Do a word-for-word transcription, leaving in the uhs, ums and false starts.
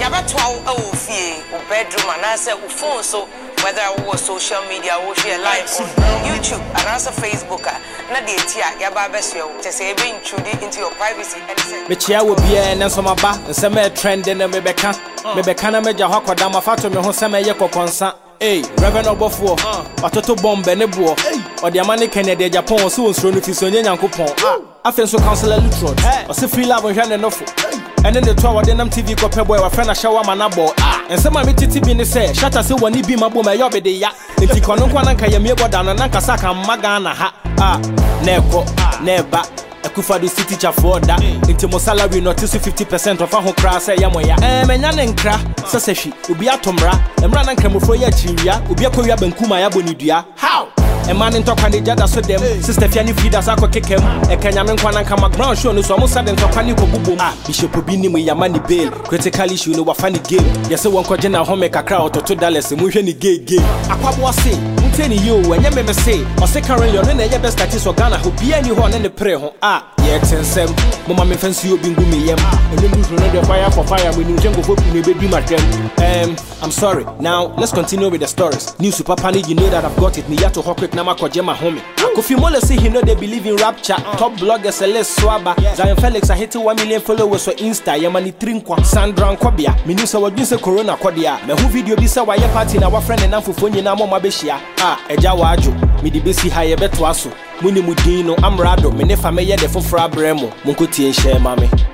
Yabato oh fie or bedroom and answer or phone so whether I was social media or share live on YouTube and answer Facebook na de tia yaba besio to say be intruded into your privacy and say me chia will be and so my ba and some trend in me beka me beka na meja hokwa da mafato me ho sama ye kokonsa. Hey, Reverend Obofo, Watoto bomb Benebo, or the Amani Kennedy Japan, so on Sronu Fisonia Yankupon. I feel so Councillor Lutron, or see free love and enough. And then the two of them T V got pebble or friend a shower manabo. And some of it T V say, shut us when he be my boom, my yobby de ya. If you can't go and carry me about down and Nankasaka Magana ha. Ah, Neko, never. Akufado city cha for that. Into mo salary notice fifty percent of our class say yamoya. Eh menya nenkra saseshi obi atomra. Emra na nkramofo ya chiria, obi akoya bankuma ya bonidua. How? A man in talk and the jada so them. Sister Fiani feed us ako kick him. A Kenyaman kwana kama ground show no so almost sudden talk and ko bubu. Ah, Bishop Obini mu ya money bail. Critical issue no wa funny game. Yes one ko jena home make a crowd to two dollars mu hwe ni gay gay. Akwabo say, muteni yo enye me me say. O se currently on na ye best status Ghana ho bia ni ho na ne pre ho. Ah, ye tensem. Mama me fancy obi ngu me yam. Enu ndu no the fire for fire we ni jengo fo pi me be bi matem. Um, I'm sorry. Now, let's continue with the stories. New Super Panic, you know that I've got it. Me to hook with Nama Kojema homie. Kofi Mole say he know they believe in rapture. Top bloggers Celeste Swaba. Zion Felix I hit one million followers for Insta. Yamani Trinkwa. Sandra Nkobia. Me knew so what you say Corona Kodia. Me who video bisa wa ye party na wa friend and for phone na mo mabeshia. Ah, eja wajo. Me di besi haye betwaso. Muni mudino amrado. Me ne fameye de fofra bremo. Munko tie share mame.